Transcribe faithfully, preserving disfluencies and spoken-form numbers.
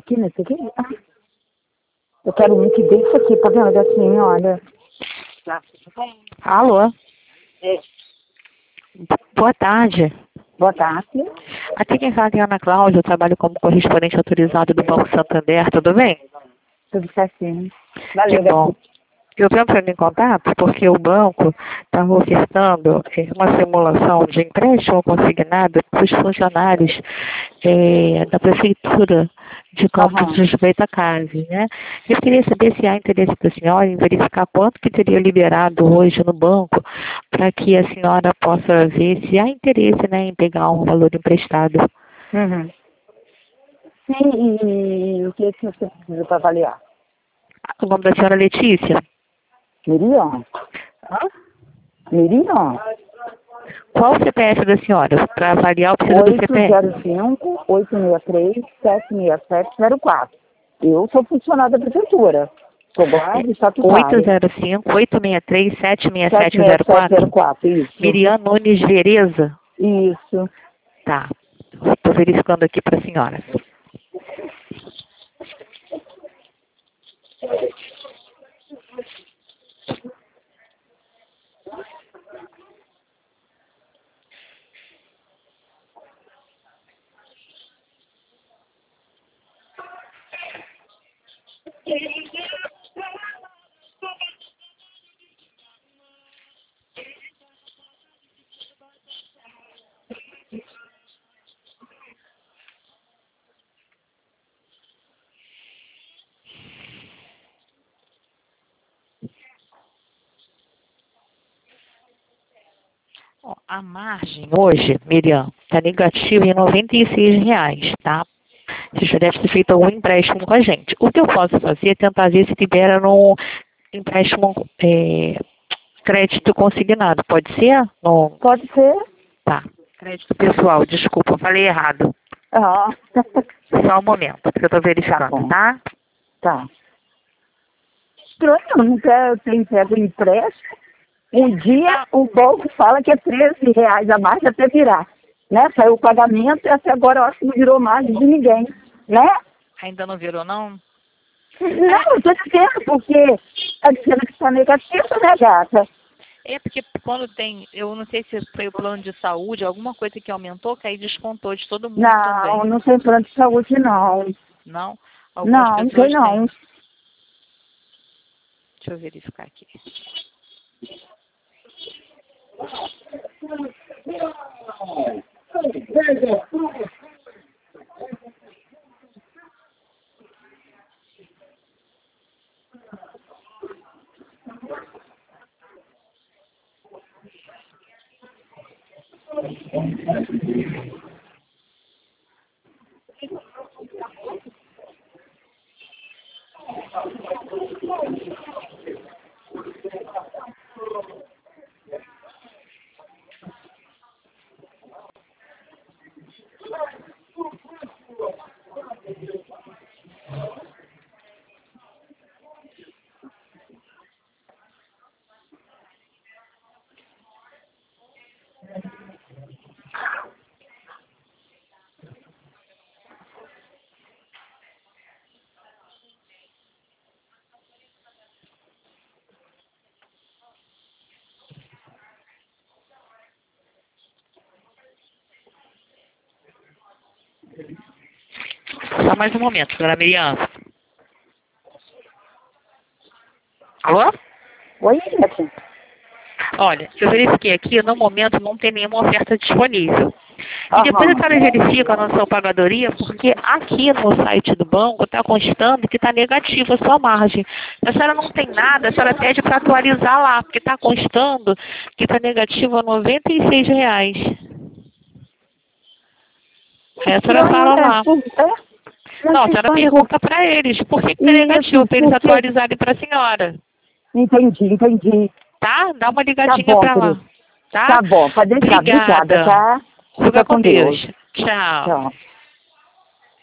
aqui nesse aqui? Ah, eu quero um que desse aqui, tá vendo? Assim, olha. Alô? É. Boa tarde. Boa tarde. Aqui quem fala é a Ana Cláudia, eu trabalho como correspondente autorizado do Banco Santander, tudo bem? Tudo certinho. Que Valeu, bom. Eu estou entrando em contato porque o banco estava ofertando eh, uma simulação de empréstimo consignado para os funcionários eh, da Prefeitura de Campos Aham. dos Goytacazes, né? Eu queria saber se há interesse da senhora em verificar quanto que teria liberado hoje no banco para que a senhora possa ver se há interesse, né, em pegar um valor emprestado. Uhum. Sim, e, e o que, que você precisa para avaliar? O nome da senhora é Letícia? Miriam? Hã? Miriam? Qual o C P F da senhora? Para avaliar, eu preciso do C oito P F. zero cinco, oito seis três, sete seis sete zero quatro. Eu sou funcionária da prefeitura. Sou guarda estatutária. oito zero cinco, oito seis três, sete seis sete sete seis zero sete zero quatro? quatro, isso. Miriam Nunes Vereza? Isso. Tá. Estou verificando aqui para a senhora. Ó, a margem hoje, Miriam, está negativa em noventa e seis reais, tá? Você já deve ter feito algum empréstimo com a gente. O que eu posso fazer é tentar ver se libera no empréstimo é, crédito consignado. Pode ser? No... Pode ser? Tá. Crédito pessoal, desculpa, falei errado. Ah. Só um momento, porque eu estou Tá verificando, bom. tá? Tá. Estranho, não quer, tem pego empréstimo. Um dia o banco fala que é treze reais a mais até virar. Né? Saiu o pagamento e até agora eu acho que não virou mais de ninguém. Né? Ainda não virou, não? Não, eu tô dizendo, porque tá dizendo que está negativo, né, gata? É porque quando tem, eu não sei se foi o plano de saúde, alguma coisa que aumentou, que aí descontou de todo mundo Não, também. não tem plano de saúde, não. Não? Algumas Não, não tem pessoas têm. não. Deixa eu verificar aqui. Só mais um momento, dona Miriam. Alô? Oi, Neto. Olha, eu verifiquei aqui, no momento não tem nenhuma oferta disponível. E depois a Aham. senhora verifica na sua pagadoria, porque aqui no site do banco está constando que está negativa a sua margem. Se a senhora não tem nada, a senhora pede para atualizar lá, porque está constando que está negativa noventa e seis reais. Aí a senhora Estranho, fala né? lá. Por, é? Não, a Muito senhora estranho. Por, pergunta para eles por que está negativo, isso, para eles porque... atualizarem para a senhora. Entendi, entendi. Tá? Dá uma Tá ligadinha bom, para lá. querido. Tá? Tá bom, pode deixar. Obrigada, Obrigada. tá? Fica Fica com com Deus. Deus. Tchau. Tchau.